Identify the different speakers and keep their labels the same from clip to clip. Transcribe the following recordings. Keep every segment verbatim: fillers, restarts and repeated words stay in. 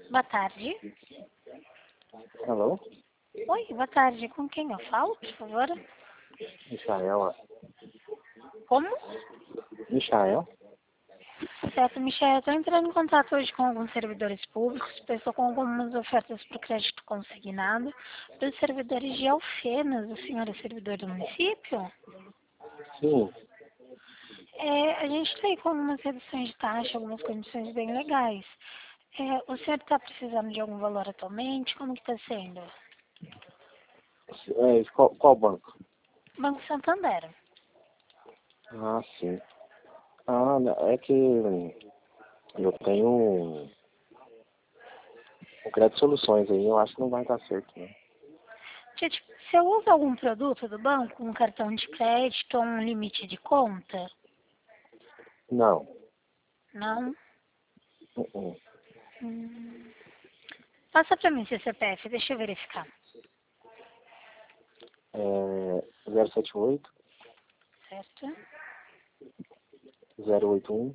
Speaker 1: Boa tarde.
Speaker 2: Alô?
Speaker 1: Oi, boa tarde. Com quem eu falo, por favor?
Speaker 2: Michael.
Speaker 1: Como?
Speaker 2: Michael?
Speaker 1: Certo, Michelle, eu estou entrando em contato hoje com alguns servidores públicos, pois estou com algumas ofertas para crédito consignado dos servidores de Alfenas. O senhor é servidor do município?
Speaker 2: Sim.
Speaker 1: É, a gente está aí com algumas reduções de taxa, algumas condições bem legais. É, o senhor está precisando de algum valor atualmente? Como que está sendo?
Speaker 2: É, qual, qual banco?
Speaker 1: Banco Santander.
Speaker 2: Ah, sim. Ah, é que eu tenho um, um crédito soluções aí, eu acho que não vai dar certo, né?
Speaker 1: Gente, você usa algum produto do banco, um cartão de crédito ou um limite de conta?
Speaker 2: Não.
Speaker 1: Não?
Speaker 2: Uh -uh.
Speaker 1: Hum. Passa para mim seu C P F, deixa eu verificar.
Speaker 2: É zero sete oito,
Speaker 1: Certo?
Speaker 2: zero oito um,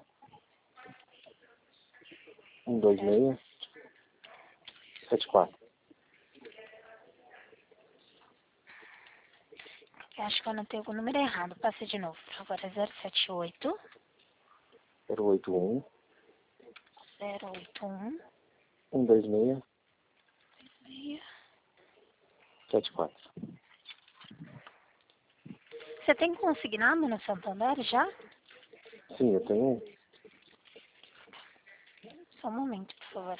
Speaker 2: um dois seis, sete quatro.
Speaker 1: Eu acho que eu anotei o número errado. Passa de novo, por favor. É zero sete oito,
Speaker 2: zero oito um,
Speaker 1: zero oito um,
Speaker 2: um dois seis, sete quatro.
Speaker 1: Você tem consignado no Santander já?
Speaker 2: Sim, eu tenho.
Speaker 1: Só um momento, por favor.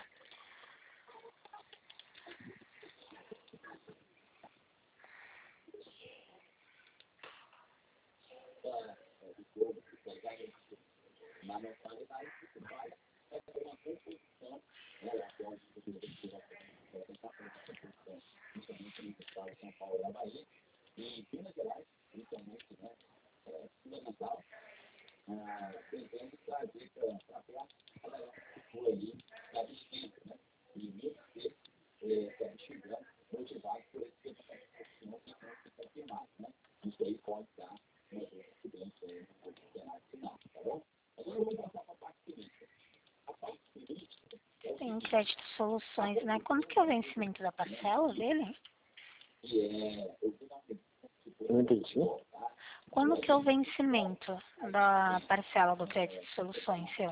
Speaker 1: Tem crédito soluções, né? Quando que é o vencimento da parcela dele?
Speaker 2: Não entendi.
Speaker 1: Quando que é o vencimento da parcela do crédito soluções seu?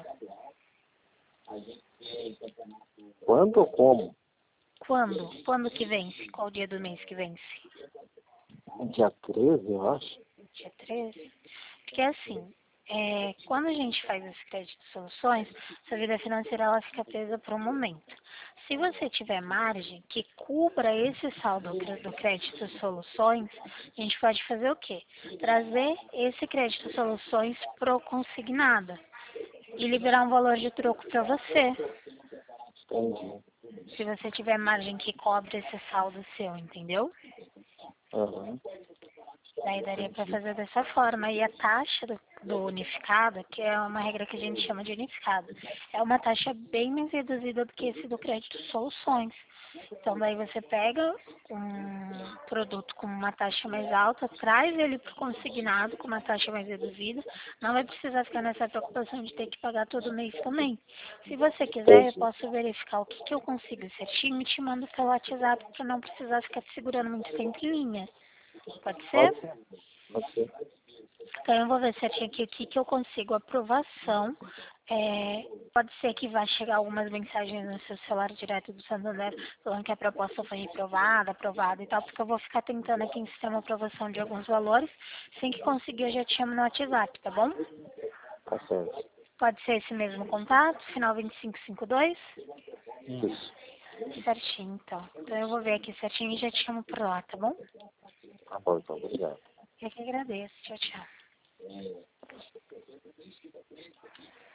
Speaker 2: Quando ou como?
Speaker 1: Quando? Quando que vence? Qual dia do mês que vence?
Speaker 2: Dia treze, eu acho.
Speaker 1: Dia treze? Porque assim, é, quando a gente faz esse crédito de soluções, sua vida financeira ela fica presa por um momento. Se você tiver margem que cubra esse saldo do crédito soluções, a gente pode fazer o quê? Trazer esse crédito soluções pro consignado e liberar um valor de troco para você.
Speaker 2: Entendi.
Speaker 1: Se você tiver margem que cobre esse saldo seu, entendeu?
Speaker 2: Uhum.
Speaker 1: Daí daria para fazer dessa forma. E a taxa do, do unificado, que é uma regra que a gente chama de unificado, é uma taxa bem mais reduzida do que esse do crédito soluções. Então daí você pega um produto com uma taxa mais alta, traz ele para o consignado com uma taxa mais reduzida, não vai precisar ficar nessa preocupação de ter que pagar todo mês também. Se você quiser, eu
Speaker 2: Entendi.
Speaker 1: posso verificar o que, que eu consigo certinho e te mando pelo WhatsApp para não precisar ficar te segurando muito tempo em linha. Pode ser?
Speaker 2: Pode ser. Pode ser.
Speaker 1: Então eu vou ver certinho aqui o que, que eu consigo aprovação. É, pode ser que vá chegar algumas mensagens no seu celular direto do Santander falando que a proposta foi reprovada, aprovada e tal, porque eu vou ficar tentando aqui em sistema aprovação de alguns valores. Assim que conseguir eu já te chamo no WhatsApp, tá bom?
Speaker 2: Tá certo.
Speaker 1: Pode ser esse mesmo contato, final vinte e cinco cinquenta e dois?
Speaker 2: Isso.
Speaker 1: Certinho, então. Então eu vou ver aqui certinho e já te chamo por lá, tá bom?
Speaker 2: Tá bom, então. Obrigado.
Speaker 1: Eu que agradeço. Tchau, tchau.